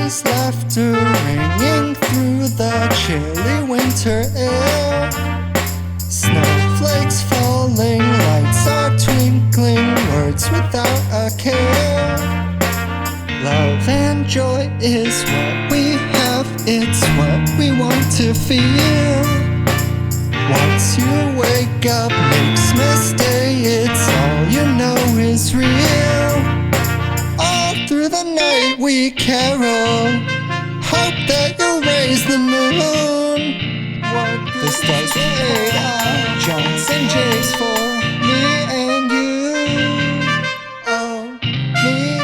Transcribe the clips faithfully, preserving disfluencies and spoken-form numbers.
Fairies' laughter ringing through the chilly winter air. Snowflakes falling, lights are twinkling, words without a care. Love and joy is what we have, it's what we want to feel. Once you wake up, Mixmas Day, it's all you know is real. All through the night we carol, hope that you'll raise the moon. What the stars will aid our Johns and Jays for me and you. Oh, me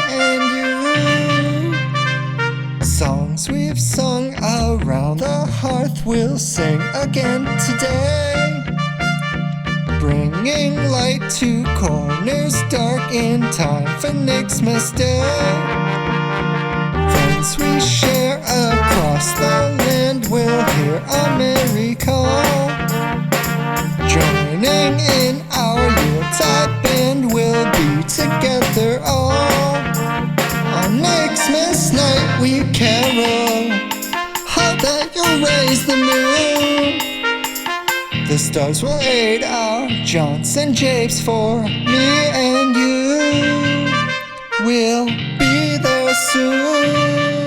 and you. Songs we've sung around the hearth we'll sing again today, bringing light to corners dark in time for Nixmas Day. Friends we share across the land will hear a merry call. Joining in our Yuletide band, we'll be together all. On Nixmas night we carol, hope that you'll raise the moon. The stars will aid our Johns and Japes for me and you. We'll be there soon.